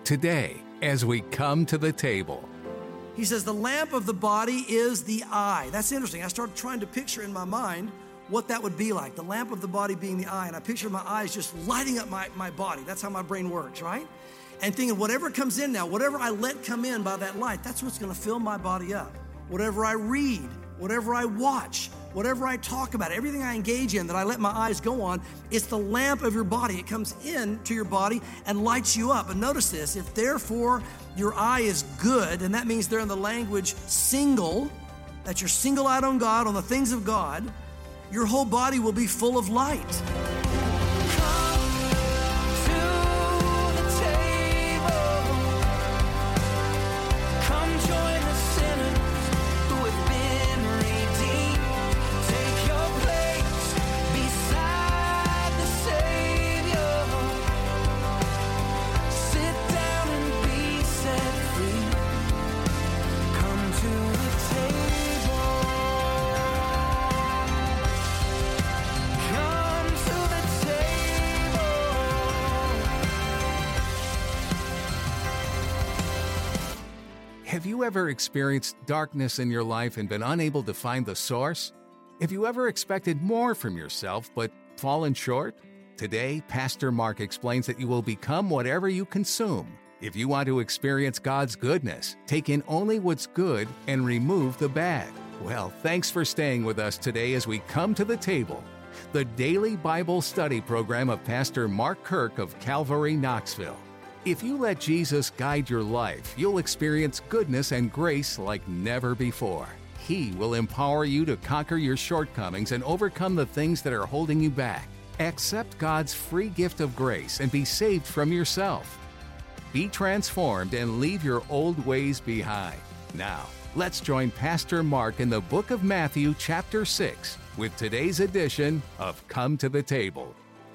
today as we come to the table. He says the lamp of the body is the eye. That's interesting. I started trying to picture in my mind what that would be like, the lamp of the body being the eye. And I pictured my eyes just lighting up my body. That's how my brain works, right? And thinking whatever comes in now, whatever I let come in by that light, that's what's going to fill my body up. Whatever I read, whatever I watch, whatever I talk about, everything I engage in that I let my eyes go on, it's the lamp of your body. It comes into your body and lights you up. And notice this, if therefore your eye is good, and that means they're in the language single, that you're single-eyed on God, on the things of God, your whole body will be full of light. Have you ever experienced darkness in your life and been unable to find the source? Have you ever expected more from yourself but fallen short? Today, Pastor Mark explains that you will become whatever you consume. If you want to experience God's goodness, take in only what's good and remove the bad. Well, thanks for staying with us today as we come to the table. The daily Bible study program of Pastor Mark Kirk of Calvary, Knoxville. If you let Jesus guide your life, you'll experience goodness and grace like never before. He will empower you to conquer your shortcomings and overcome the things that are holding you back. Accept God's free gift of grace and be saved from yourself. Be transformed and leave your old ways behind. Now, let's join Pastor Mark in the book of Matthew, chapter 6, with today's edition of Come to the Table.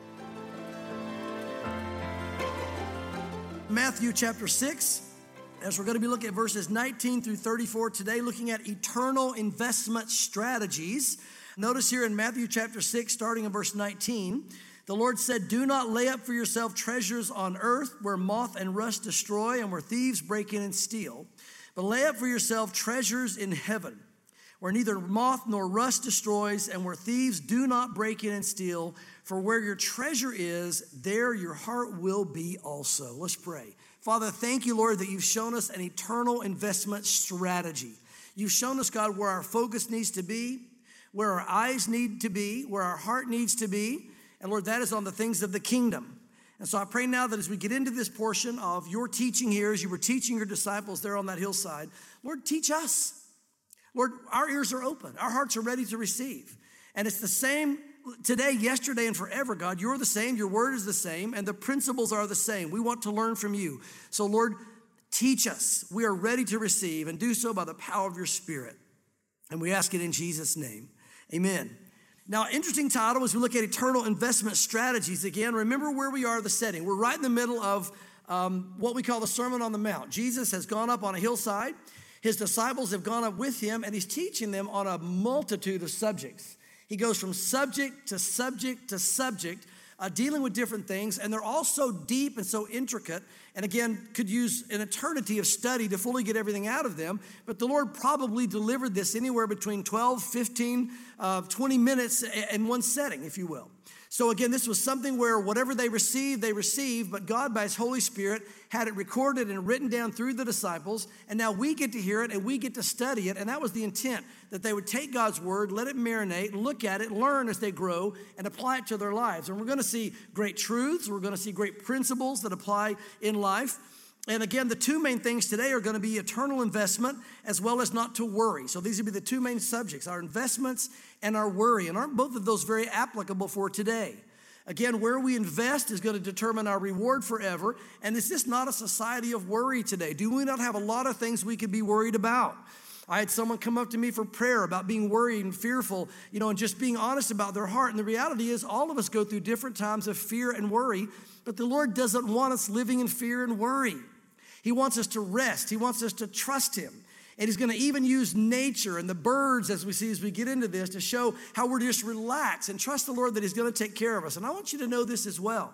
Matthew chapter 6, as we're going to be looking at verses 19 through 34 today, looking at eternal investment strategies. Notice here in Matthew chapter 6, starting in verse 19, the Lord said, "Do not lay up for yourself treasures on earth where moth and rust destroy and where thieves break in and steal, but lay up for yourself treasures in heaven where neither moth nor rust destroys and where thieves do not break in and steal. For where your treasure is, there your heart will be also." Let's pray. Father, thank you, Lord, that you've shown us an eternal investment strategy. You've shown us, God, where our focus needs to be, where our eyes need to be, where our heart needs to be. And Lord, that is on the things of the kingdom. And so I pray now that as we get into this portion of your teaching here, as you were teaching your disciples there on that hillside, Lord, teach us. Lord, our ears are open. Our hearts are ready to receive. And it's the same today, yesterday, and forever, God. You're the same. Your word is the same. And the principles are the same. We want to learn from you. So, Lord, teach us. We are ready to receive and do so by the power of your Spirit. And we ask it in Jesus' name. Amen. Now, interesting title as we look at eternal investment strategies. Again, remember where we are, the setting. We're right in the middle of what we call the Sermon on the Mount. Jesus has gone up on a hillside. His disciples have gone up with him, and he's teaching them on a multitude of subjects. He goes from subject to subject to subject, dealing with different things, and they're all so deep and so intricate, and again, could use an eternity of study to fully get everything out of them, but the Lord probably delivered this anywhere between 12, 15, 20 minutes in one setting, if you will. So again, this was something where whatever they received, but God, by his Holy Spirit, had it recorded and written down through the disciples, and now we get to hear it and we get to study it, and that was the intent, that they would take God's word, let it marinate, look at it, learn as they grow, and apply it to their lives. And we're going to see great truths, we're going to see great principles that apply in life. And again, the two main things today are going to be eternal investment as well as not to worry. So these would be the two main subjects, our investments and our worry. And aren't both of those very applicable for today? Again, where we invest is going to determine our reward forever. And is this not a society of worry today? Do we not have a lot of things we could be worried about? I had someone come up to me for prayer about being worried and fearful, and just being honest about their heart. And the reality is all of us go through different times of fear and worry, but the Lord doesn't want us living in fear and worry. He wants us to rest. He wants us to trust him. And he's going to even use nature and the birds, as we see as we get into this, to show how we're just relax and trust the Lord that he's going to take care of us. And I want you to know this as well.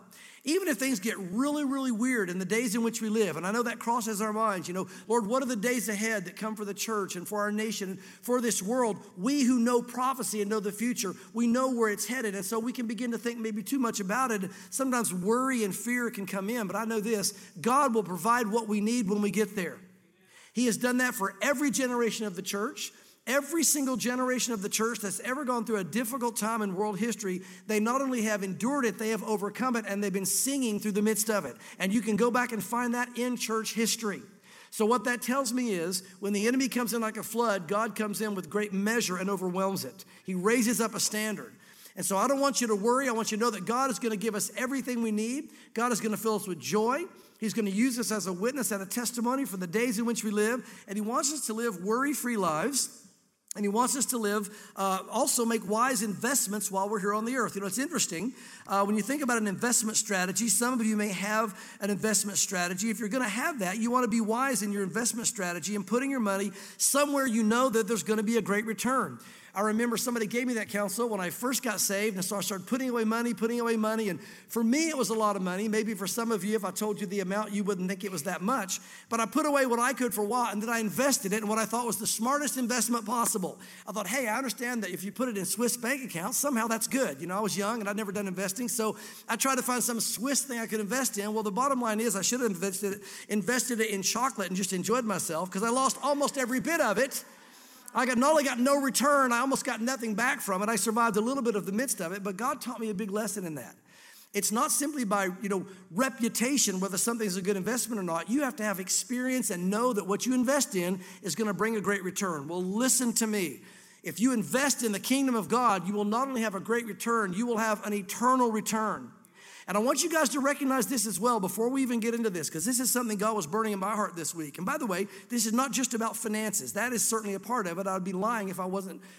Even if things get really, really weird in the days in which we live, and I know that crosses our minds, Lord, what are the days ahead that come for the church and for our nation and for this world? We who know prophecy and know the future, we know where it's headed, and so we can begin to think maybe too much about it. Sometimes worry and fear can come in, but I know this, God will provide what we need when we get there. He has done that for every generation of the church. Every single generation of the church that's ever gone through a difficult time in world history, they not only have endured it, they have overcome it, and they've been singing through the midst of it. And you can go back and find that in church history. So what that tells me is when the enemy comes in like a flood, God comes in with great measure and overwhelms it. He raises up a standard. And so I don't want you to worry. I want you to know that God is going to give us everything we need. God is going to fill us with joy. He's going to use us as a witness and a testimony for the days in which we live. And he wants us to live worry-free lives. And he wants us to live, also make wise investments while we're here on the earth. It's interesting. When you think about an investment strategy, some of you may have an investment strategy. If you're going to have that, you want to be wise in your investment strategy and putting your money somewhere you know that there's going to be a great return. I remember somebody gave me that counsel when I first got saved, and so I started putting away money. And for me, it was a lot of money. Maybe for some of you, if I told you the amount, you wouldn't think it was that much. But I put away what I could for a while, and then I invested it in what I thought was the smartest investment possible. I thought, hey, I understand that if you put it in Swiss bank accounts, somehow that's good. I was young, and I'd never done investing, so I tried to find some Swiss thing I could invest in. Well, the bottom line is I should have invested it in chocolate and just enjoyed myself because I lost almost every bit of it. I not only got no return, I almost got nothing back from it. I survived a little bit of the midst of it, but God taught me a big lesson in that. It's not simply by, reputation, whether something's a good investment or not. You have to have experience and know that what you invest in is going to bring a great return. Well, listen to me. If you invest in the kingdom of God, you will not only have a great return, you will have an eternal return. And I want you guys to recognize this as well before we even get into this, because this is something God was burning in my heart this week. And by the way, this is not just about finances. That is certainly a part of it. I'd be lying if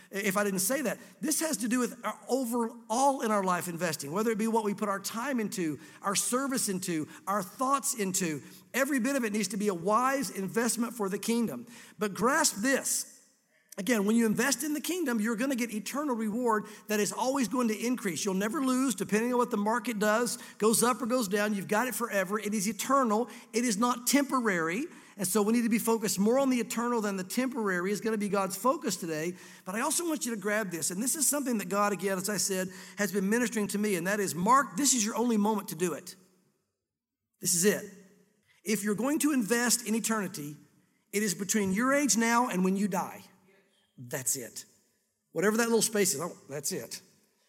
I didn't say that. This has to do with our overall in our life investing, whether it be what we put our time into, our service into, our thoughts into. Every bit of it needs to be a wise investment for the kingdom. But grasp this. Again, when you invest in the kingdom, you're going to get eternal reward that is always going to increase. You'll never lose, depending on what the market does, goes up or goes down. You've got it forever. It is eternal. It is not temporary. And so we need to be focused more on the eternal than the temporary is going to be God's focus today. But I also want you to grab this. And this is something that God, again, as I said, has been ministering to me. And that is, Mark, this is your only moment to do it. This is it. If you're going to invest in eternity, it is between your age now and when you die. That's it. Whatever that little space is, that's it.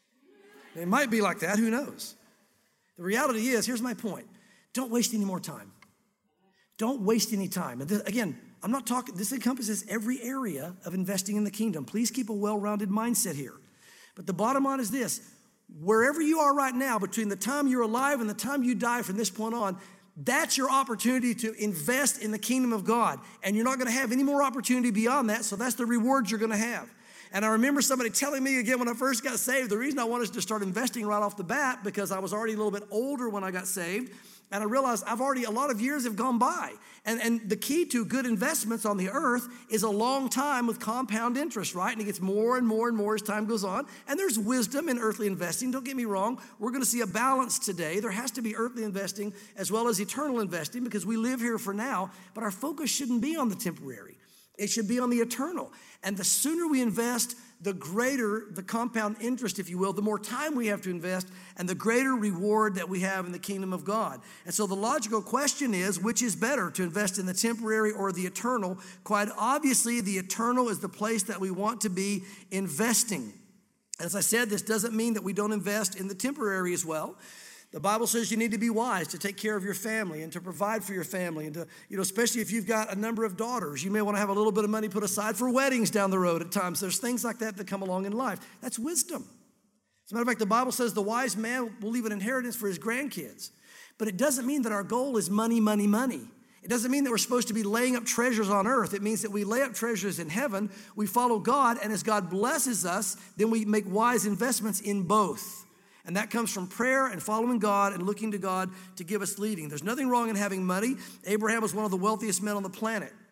It might be like that, who knows? The reality is, here's my point. Don't waste any more time. Don't waste any time. And this, again, I'm not talking, this encompasses every area of investing in the kingdom. Please keep a well-rounded mindset here. But the bottom line is this, wherever you are right now, between the time you're alive and the time you die from this point on, that's your opportunity to invest in the kingdom of God. And you're not going to have any more opportunity beyond that, so that's the rewards you're going to have. And I remember somebody telling me again when I first got saved, the reason I wanted to start investing right off the bat, because I was already a little bit older when I got saved, and I realized a lot of years have gone by. And the key to good investments on the earth is a long time with compound interest, right? And it gets more and more and more as time goes on. And there's wisdom in earthly investing. Don't get me wrong. We're going to see a balance today. There has to be earthly investing as well as eternal investing because we live here for now. But our focus shouldn't be on the temporary. It should be on the eternal. And the sooner we invest, the greater the compound interest, if you will, the more time we have to invest and the greater reward that we have in the kingdom of God. And so the logical question is, which is better, to invest in the temporary or the eternal? Quite obviously, the eternal is the place that we want to be investing. As I said, this doesn't mean that we don't invest in the temporary as well. The Bible says you need to be wise to take care of your family and to provide for your family and to, especially if you've got a number of daughters, you may want to have a little bit of money put aside for weddings down the road at times. There's things like that come along in life. That's wisdom. As a matter of fact, the Bible says the wise man will leave an inheritance for his grandkids. But it doesn't mean that our goal is money, money, money. It doesn't mean that we're supposed to be laying up treasures on earth. It means that we lay up treasures in heaven, we follow God, and as God blesses us, then we make wise investments in both. And that comes from prayer and following God and looking to God to give us leading. There's nothing wrong in having money. Abraham was one of the wealthiest men on the planet.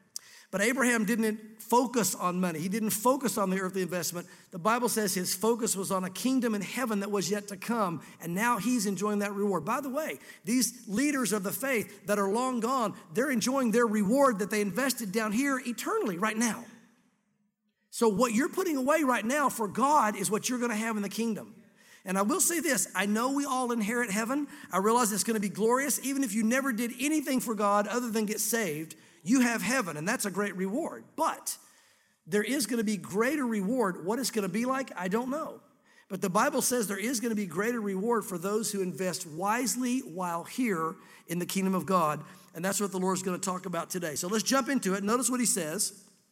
But Abraham didn't focus on money. He didn't focus on the earthly investment. The Bible says his focus was on a kingdom in heaven that was yet to come, and now he's enjoying that reward. By the way, these leaders of the faith that are long gone, they're enjoying their reward that they invested down here eternally right now. So what you're putting away right now for God is what you're going to have in the kingdom. And I will say this, I know we all inherit heaven. I realize it's going to be glorious. Even if you never did anything for God other than get saved, you have heaven, and that's a great reward. But there is going to be greater reward. What it's going to be like, I don't know. But the Bible says there is going to be greater reward for those who invest wisely while here in the kingdom of God. And that's what the Lord is going to talk about today. So let's jump into it. Notice what he says.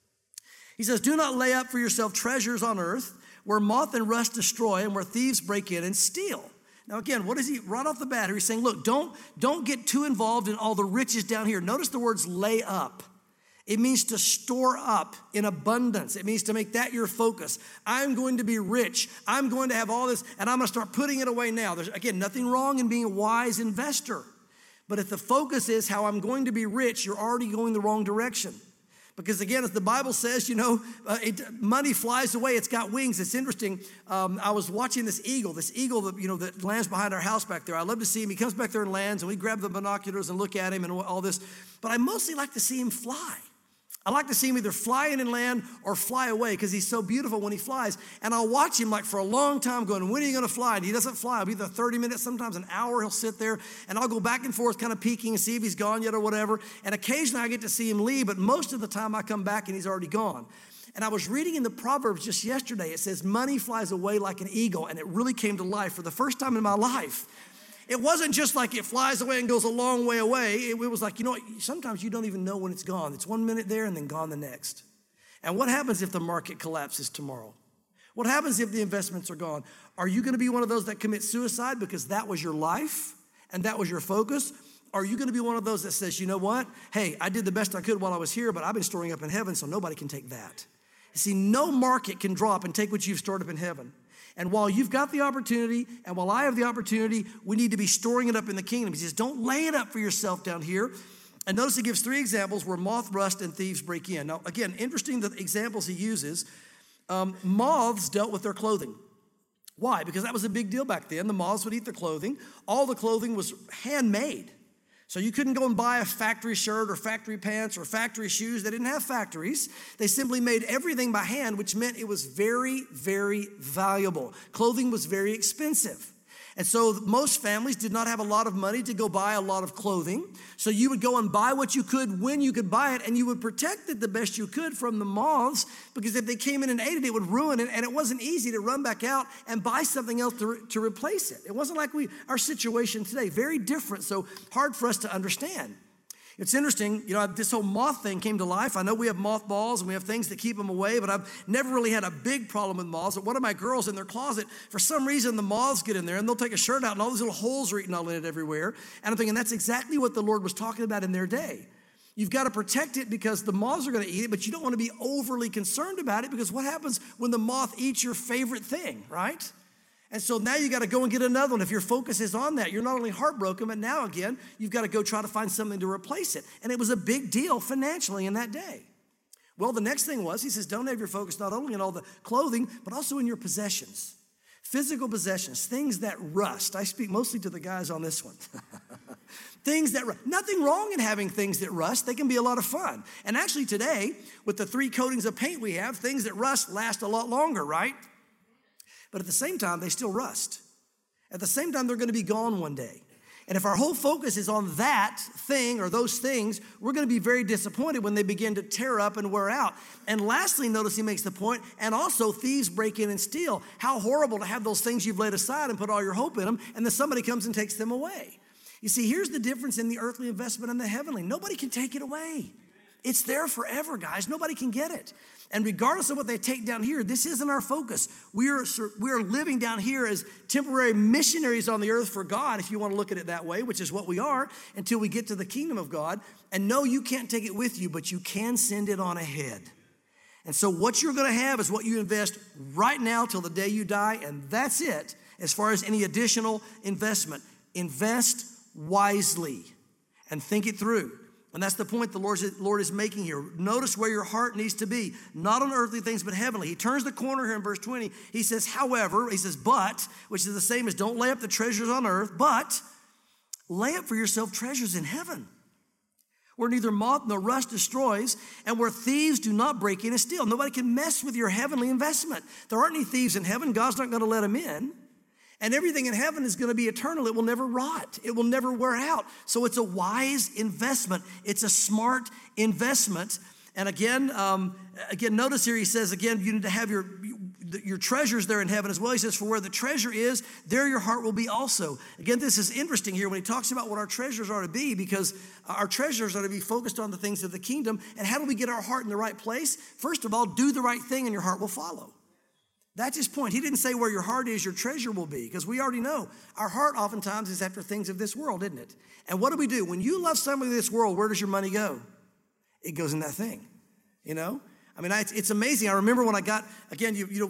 He says, do not lay up for yourself treasures on earth where moth and rust destroy and where thieves break in and steal. Now again, what is he, right off the bat here, he's saying, look, don't get too involved in all the riches down here. Notice the words lay up. It means to store up in abundance. It means to make that your focus. I'm going to be rich. I'm going to have all this, and I'm going to start putting it away now. There's, again, nothing wrong in being a wise investor. But if the focus is how I'm going to be rich, you're already going the wrong direction. Because again, as the Bible says, money flies away. It's got wings. It's interesting. I was watching this eagle that lands behind our house back there. I love to see him. He comes back there and lands, and we grab the binoculars and look at him and all this. But I mostly like to see him fly. I like to see him either fly in and land or fly away because he's so beautiful when he flies. And I'll watch him like for a long time going, when are you going to fly? And he doesn't fly. It'll be either 30 minutes, sometimes an hour. He'll sit there and I'll go back and forth kind of peeking and see if he's gone yet or whatever. And occasionally I get to see him leave, but most of the time I come back and he's already gone. And I was reading in the Proverbs just yesterday. It says money flies away like an eagle. And it really came to life for the first time in my life. It wasn't just like it flies away and goes a long way away. It was like, sometimes you don't even know when it's gone. It's 1 minute there and then gone the next. And what happens if the market collapses tomorrow? What happens if the investments are gone? Are you going to be one of those that commit suicide because that was your life and that was your focus? Or are you going to be one of those that says, you know what? Hey, I did the best I could while I was here, but I've been storing up in heaven, so nobody can take that. You see, no market can drop and take what you've stored up in heaven. And while you've got the opportunity, and while I have the opportunity, we need to be storing it up in the kingdom. He says, don't lay it up for yourself down here. And notice he gives 3 examples where moth, rust, and thieves break in. Now, again, interesting the examples he uses. Moths dealt with their clothing. Why? Because that was a big deal back then. The moths would eat their clothing. All the clothing was handmade. So you couldn't go and buy a factory shirt or factory pants or factory shoes. They didn't have factories. They simply made everything by hand, which meant it was very, very valuable. Clothing was very expensive. And so most families did not have a lot of money to go buy a lot of clothing. So you would go and buy what you could when you could buy it, and you would protect it the best you could from the moths, because if they came in and ate it, it would ruin it, and it wasn't easy to run back out and buy something else to replace it. It wasn't like our situation today, very different, so hard for us to understand. It's interesting, this whole moth thing came to life. I know we have mothballs and we have things that keep them away, but I've never really had a big problem with moths. But one of my girls in their closet, for some reason, the moths get in there and they'll take a shirt out and all these little holes are eating all in it everywhere. And I'm thinking that's exactly what the Lord was talking about in their day. You've got to protect it because the moths are going to eat it, but you don't want to be overly concerned about it because what happens when the moth eats your favorite thing, right? And so now you got to go and get another one. If your focus is on that, you're not only heartbroken, but now again, you've got to go try to find something to replace it. And it was a big deal financially in that day. Well, the next thing was, he says, don't have your focus not only in all the clothing, but also in your possessions. Physical possessions, things that rust. I speak mostly to the guys on this one. Things that rust. Nothing wrong in having things that rust. They can be a lot of fun. And actually today, with the 3 coatings of paint we have, things that rust last a lot longer, right? But at the same time, they still rust. At the same time, they're going to be gone one day. And if our whole focus is on that thing or those things, we're going to be very disappointed when they begin to tear up and wear out. And lastly, notice he makes the point, and also thieves break in and steal. How horrible to have those things you've laid aside and put all your hope in them, and then somebody comes and takes them away. You see, here's the difference in the earthly investment and the heavenly. Nobody can take it away. It's there forever, guys. Nobody can get it. And regardless of what they take down here, this isn't our focus. We are living down here as temporary missionaries on the earth for God, if you want to look at it that way, which is what we are, until we get to the kingdom of God. And no, you can't take it with you, but you can send it on ahead. And so what you're going to have is what you invest right now till the day you die, and that's it as far as any additional investment. Invest wisely and think it through. And that's the point the Lord is making here. Notice where your heart needs to be, not on earthly things, but heavenly. He turns the corner here in verse 20. He says, however, he says, but, which is the same as don't lay up the treasures on earth, but lay up for yourself treasures in heaven, where neither moth nor rust destroys, and where thieves do not break in and steal. Nobody can mess with your heavenly investment. There aren't any thieves in heaven. God's not going to let them in. And everything in heaven is going to be eternal. It will never rot. It will never wear out. So it's a wise investment. It's a smart investment. And again, notice here he says, again, you need to have your treasures there in heaven as well. He says, for where the treasure is, there your heart will be also. Again, this is interesting here when he talks about what our treasures are to be, because our treasures are to be focused on the things of the kingdom. And how do we get our heart in the right place? First of all, do the right thing and your heart will follow. That's his point. He didn't say where your heart is, your treasure will be, because we already know our heart oftentimes is after things of this world, isn't it? And what do? When you love somebody in this world, where does your money go? It goes in that thing, you know? I mean, it's amazing. I remember when I got, again,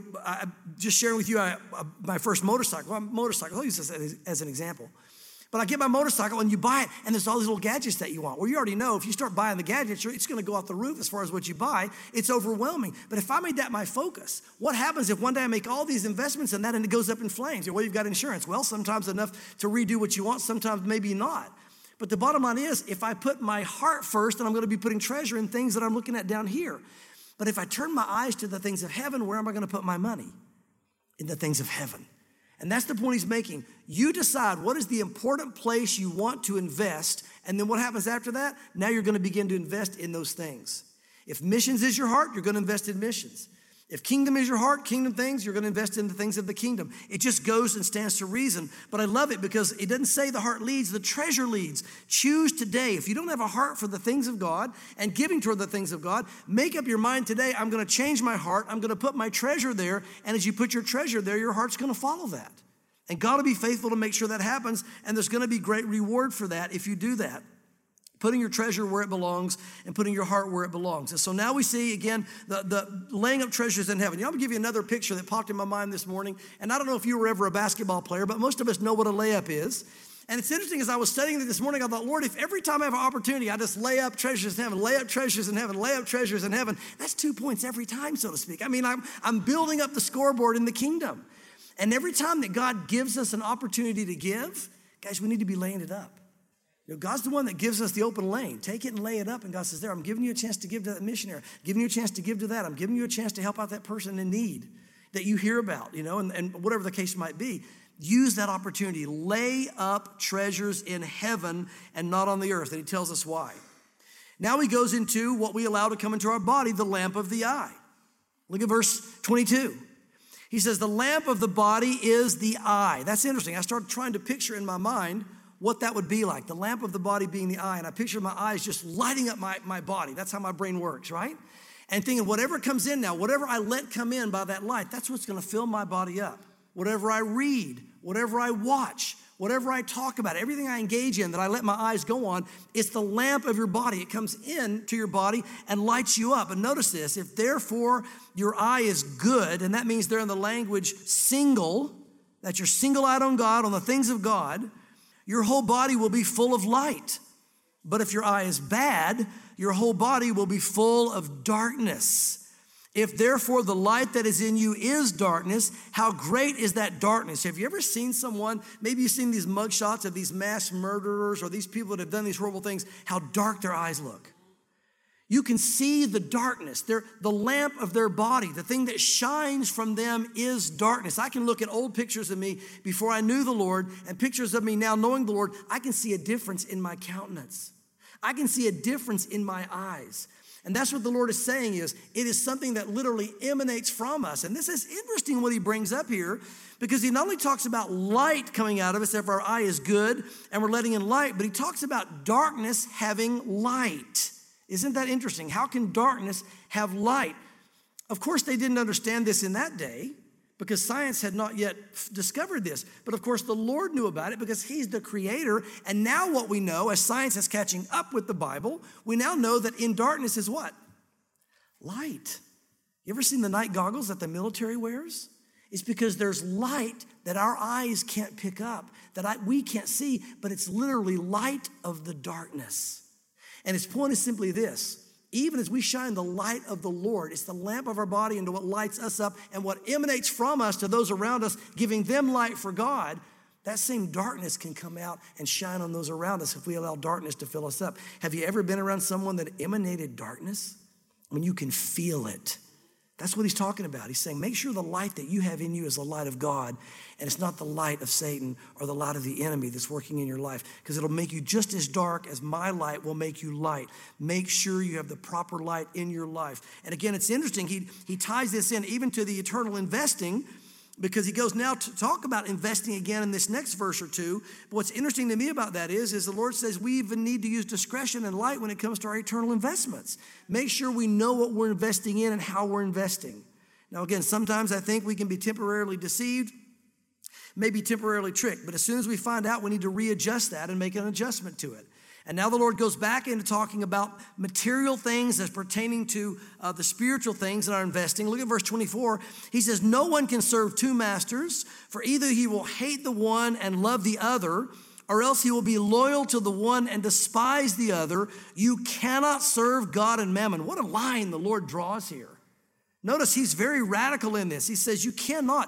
I just sharing with you my first motorcycle. I'll use this as an example. But I get my motorcycle and you buy it, and there's all these little gadgets that you want. Well, you already know if you start buying the gadgets, it's going to go off the roof as far as what you buy. It's overwhelming. But if I made that my focus, what happens if one day I make all these investments in that and it goes up in flames? Well, you've got insurance. Well, sometimes enough to redo what you want, sometimes maybe not. But the bottom line is, if I put my heart first, then I'm going to be putting treasure in things that I'm looking at down here. But if I turn my eyes to the things of heaven, where am I going to put my money? In the things of heaven. And that's the point he's making. You decide what is the important place you want to invest, and then what happens after that? Now you're going to begin to invest in those things. If missions is your heart, you're going to invest in missions. If kingdom is your heart, kingdom things, you're going to invest in the things of the kingdom. It just goes and stands to reason. But I love it because it doesn't say the heart leads, the treasure leads. Choose today. If you don't have a heart for the things of God and giving toward the things of God, make up your mind today, I'm going to change my heart. I'm going to put my treasure there. And as you put your treasure there, your heart's going to follow that. And God will be faithful to make sure that happens. And there's going to be great reward for that if you do that. Putting your treasure where it belongs and putting your heart where it belongs. And so now we see, again, the laying up treasures in heaven. I'm going to give you another picture that popped in my mind this morning. And I don't know if you were ever a basketball player, but most of us know what a layup is. And it's interesting, as I was studying it this morning, I thought, Lord, if every time I have an opportunity, I just lay up treasures in heaven, lay up treasures in heaven, lay up treasures in heaven, that's 2 points every time, so to speak. I mean, I'm building up the scoreboard in the kingdom. And every time that God gives us an opportunity to give, guys, we need to be laying it up. You know, God's the one that gives us the open lane. Take it and lay it up. And God says, there, I'm giving you a chance to give to that missionary. I'm giving you a chance to give to that. I'm giving you a chance to help out that person in need that you hear about, you know, and whatever the case might be. Use that opportunity. Lay up treasures in heaven and not on the earth. And he tells us why. Now he goes into what we allow to come into our body, the lamp of the eye. Look at verse 22. He says, the lamp of the body is the eye. That's interesting. I started trying to picture in my mind what that would be like, the lamp of the body being the eye. And I pictured my eyes just lighting up my body. That's how my brain works, right? And thinking, whatever comes in now, whatever I let come in by that light, that's what's going to fill my body up. Whatever I read, whatever I watch, whatever I talk about, everything I engage in that I let my eyes go on, it's the lamp of your body. It comes into your body and lights you up. And notice this, if therefore your eye is good, and that means they're in the language single, that you're single-eyed on God, on the things of God, your whole body will be full of light. But if your eye is bad, your whole body will be full of darkness. If therefore the light that is in you is darkness, how great is that darkness? Have you ever seen someone, maybe you've seen these mugshots of these mass murderers or these people that have done these horrible things, how dark their eyes look. You can see the darkness. The lamp of their body, the thing that shines from them is darkness. I can look at old pictures of me before I knew the Lord and pictures of me now knowing the Lord. I can see a difference in my countenance. I can see a difference in my eyes. And that's what the Lord is saying is, it is something that literally emanates from us. And this is interesting what he brings up here, because he not only talks about light coming out of us if our eye is good and we're letting in light, but he talks about darkness having light. Isn't that interesting? How can darkness have light? Of course, they didn't understand this in that day because science had not yet discovered this. But of course, the Lord knew about it because he's the creator. And now what we know, as science is catching up with the Bible, we now know that in darkness is what? Light. You ever seen the night goggles that the military wears? It's because there's light that our eyes can't pick up, that we can't see, but it's literally light of the darkness. And his point is simply this. Even as we shine the light of the Lord, it's the lamp of our body into what lights us up and what emanates from us to those around us, giving them light for God, that same darkness can come out and shine on those around us if we allow darkness to fill us up. Have you ever been around someone that emanated darkness? I mean, you can feel it. That's what he's talking about. He's saying, make sure the light that you have in you is the light of God, and it's not the light of Satan or the light of the enemy that's working in your life, because it'll make you just as dark as my light will make you light. Make sure you have the proper light in your life. And again, it's interesting. He ties this in even to the eternal investing, because he goes now to talk about investing again in this next verse or two. But what's interesting to me about that is the Lord says we even need to use discretion and light when it comes to our eternal investments. Make sure we know what we're investing in and how we're investing. Now, again, sometimes I think we can be temporarily deceived, maybe temporarily tricked. But as soon as we find out, we need to readjust that and make an adjustment to it. And now the Lord goes back into talking about material things as pertaining to the spiritual things in our investing. Look at verse 24. He says, no one can serve two masters, for either he will hate the one and love the other, or else he will be loyal to the one and despise the other. You cannot serve God and mammon. What a line the Lord draws here. Notice he's very radical in this. He says you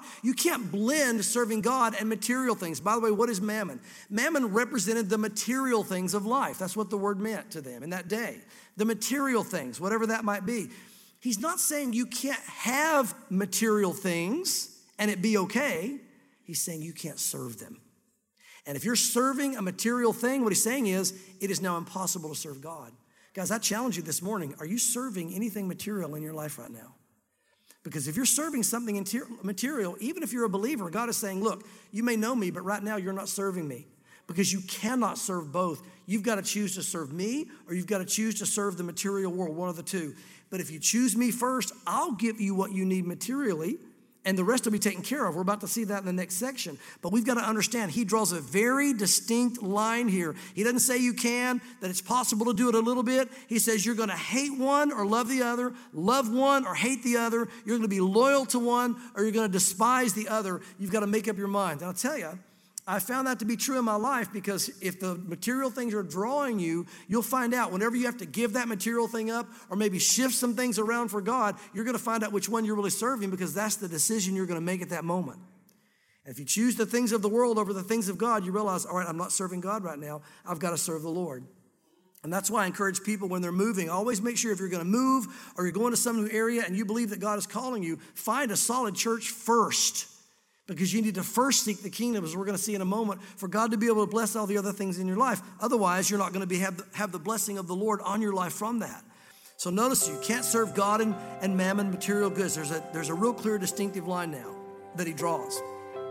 can't blend serving God and material things. By the way, what is mammon? Mammon represented the material things of life. That's what the word meant to them in that day. The material things, whatever that might be. He's not saying you can't have material things and it be okay. He's saying you can't serve them. And if you're serving a material thing, what he's saying is it is now impossible to serve God. Guys, I challenge you this morning. Are you serving anything material in your life right now? Because if you're serving something material, even if you're a believer, God is saying, look, you may know me, but right now you're not serving me. Because you cannot serve both. You've got to choose to serve me, or you've got to choose to serve the material world, one of the two. But if you choose me first, I'll give you what you need materially, and the rest will be taken care of. We're about to see that in the next section. But we've got to understand, he draws a very distinct line here. He doesn't say you can, that it's possible to do it a little bit. He says you're going to hate one or love the other, love one or hate the other. You're going to be loyal to one or you're going to despise the other. You've got to make up your mind. And I'll tell you, I found that to be true in my life, because if the material things are drawing you, you'll find out whenever you have to give that material thing up or maybe shift some things around for God, you're going to find out which one you're really serving, because that's the decision you're going to make at that moment. And if you choose the things of the world over the things of God, you realize, all right, I'm not serving God right now. I've got to serve the Lord. And that's why I encourage people when they're moving, always make sure if you're going to move or you're going to some new area and you believe that God is calling you, find a solid church first. Because you need to first seek the kingdom, as we're going to see in a moment, for God to be able to bless all the other things in your life. Otherwise, you're not going to have the blessing of the Lord on your life from that. So notice you can't serve God and mammon, material goods. There's a real clear distinctive line now that he draws.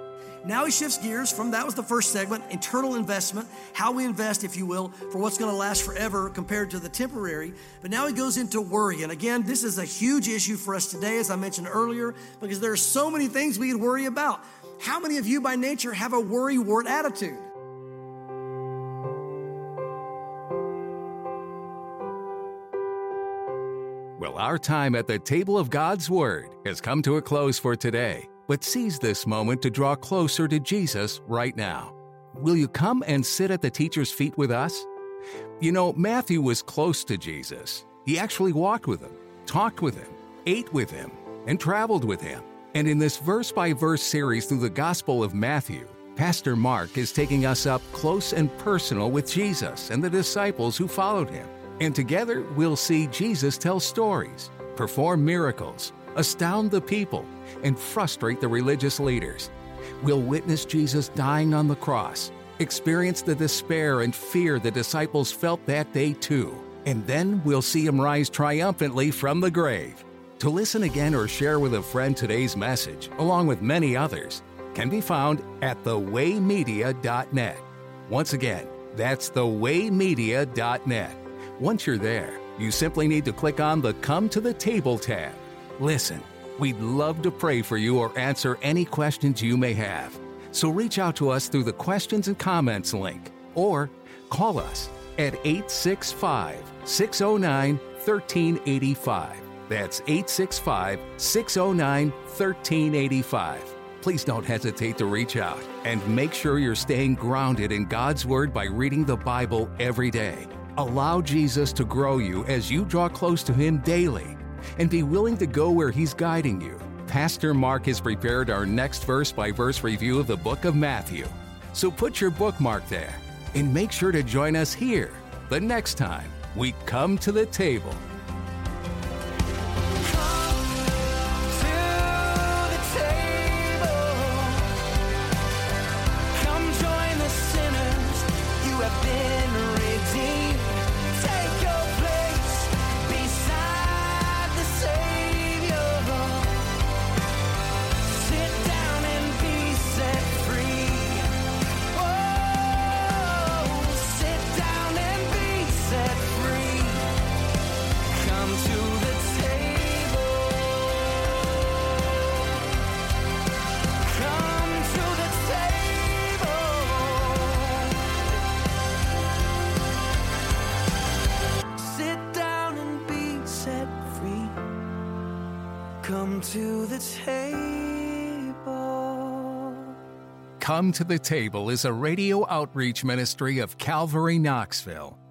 Now he shifts gears from, that was the first segment, eternal investment, how we invest, if you will, for what's going to last forever compared to the temporary. But now he goes into worry. And again, this is a huge issue for us today, as I mentioned earlier, because there are so many things we could worry about. How many of you by nature have a worry-wart attitude? Well, our time at the table of God's Word has come to a close for today. But seize this moment to draw closer to Jesus right now. Will you come and sit at the teacher's feet with us? You know, Matthew was close to Jesus. He actually walked with him, talked with him, ate with him, and traveled with him. And in this verse-by-verse series through the Gospel of Matthew, Pastor Mark is taking us up close and personal with Jesus and the disciples who followed him. And together we'll see Jesus tell stories, perform miracles, astound the people, and frustrate the religious leaders. We'll witness Jesus dying on the cross, experience the despair and fear the disciples felt that day too, and then we'll see him rise triumphantly from the grave. To listen again or share with a friend today's message, along with many others, can be found at thewaymedia.net. Once again, that's thewaymedia.net. Once you're there, you simply need to click on the Come to the Table tab. Listen, we'd love to pray for you or answer any questions you may have. So reach out to us through the questions and comments link or call us at 865-609-1385. That's 865-609-1385. Please don't hesitate to reach out and make sure you're staying grounded in God's Word by reading the Bible every day. Allow Jesus to grow you as you draw close to Him daily, and be willing to go where He's guiding you. Pastor Mark has prepared our next verse-by-verse review of the book of Matthew. So put your bookmark there, and make sure to join us here the next time we come to the table. Come to the table. Come to the Table is a radio outreach ministry of Calvary Knoxville.